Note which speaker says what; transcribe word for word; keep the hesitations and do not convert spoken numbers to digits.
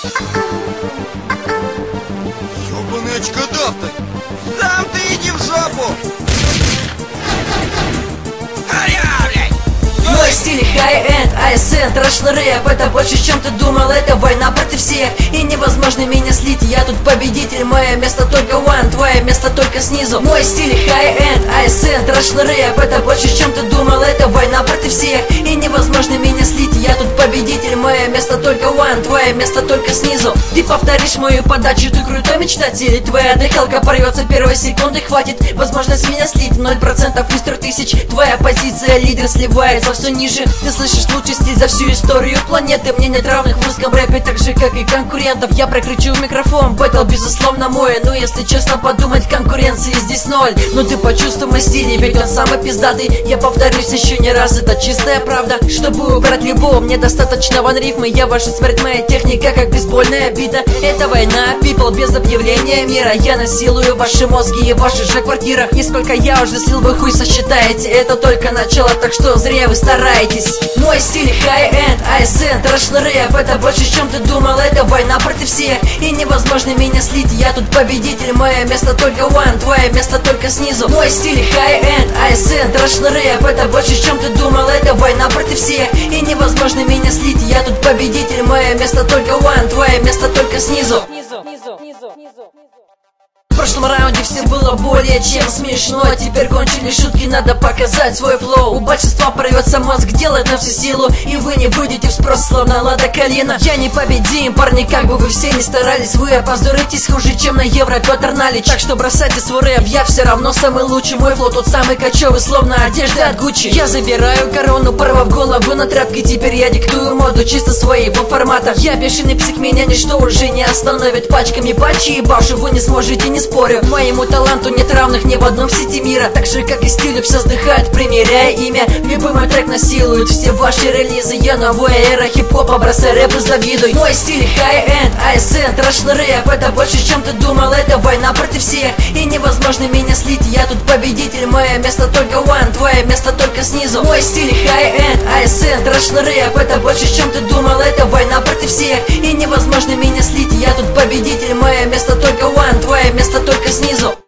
Speaker 1: Ёбаный очкодавты! Сам ты иди в жопу!
Speaker 2: Мой стиль хай-энд, эй эс эн, трэшный рэп. Это больше, чем ты думал, это война против всех. И невозможно меня слить, я тут победитель. Мое место только one, твое место только снизу. Мой стиль хай-энд, эй эс эн, трэшный рэп. Это больше, чем ты думал, это война против всех. И невозможно меня слить, я тут победитель. Мое место только one, твое место только снизу. Ты повторишь мою подачу, ты крутой мечтатель. Твоя дыхалка порвется первой секунды, хватит возможность меня слить. Ноль процентов из трех тысяч, твоя позиция лидер сливается все ниже. Ты слышишь лучший стиль за всю историю планеты. Мне нет равных в русском рэпе, так же как и конкурентов. Я прокричу в микрофон, бэтл безусловно мой. Но если честно подумать, конкуренции здесь ноль. Но ты почувствуй мой стиль, ведь он самый пиздатый. Я повторюсь еще не раз, это чистая правда. Чтобы убрать любого, мне достаточно ван рифмы. Я ваша смерть, моя техника, как бейсбольная бита. Это война, people, без объявления мира. Я насилую ваши мозги и в ваших же квартирах. И сколько я уже слил, вы хуй сосчитаете. Это только начало, так что зря вы стараетесь. Мой стиль хай-энд, эй эс эн, трэшный рэп. Это больше, чем ты думал, это война против всех. И невозможно меня слить, я тут победитель. Мое место только one, твое место только снизу. Мой стиль хай-энд, эй эс эн, трэшный рэп. Это больше, чем ты думал, это война против всех. И невозможно меня слить, я тут победитель. Мое место только one, твое место только снизу. В прошлом раунде все было более чем смешно. Теперь кончились шутки, надо показать свой флоу. У большинства порвется мозг, делает на всю силу. И вы не выйдете в спрос, словно Лада Калина. Я непобедим, парни, как бы вы все ни старались. Вы опозоритесь хуже, чем на Евро Петр Налич. Так что бросайте свой рэп, я все равно самый лучший. Мой флоу тот самый кочевый, словно одежда от Гуччи. Я забираю корону, порвав голову на тряпке. Теперь я диктую моду чисто своего формата. Я бешеный псих, меня ничто уже не остановит. Пачками патчи и башу вы не сможете, не спорю. Моему таланту нет равных ни в одном сети мира. Так же, как и стилю, все вздыхают, примеряя имя. Любой мой трек насилует все ваши релизы. Я новая эра хип-хопа, бросай рэп и завидуй. Мой стиль хай-энд, эй эс эн, трэшный рэп. Это больше, чем ты думал, это война против всех. И невозможно меня слить, я тут победитель. Мое место только one, твое место только снизу. Мой стиль хай-энд, эй эс эн, трэшный рэп. Это больше, чем ты думал, это война против всех. И невозможно меня слить, я тут победитель. Мое место только one, твое место только снизу.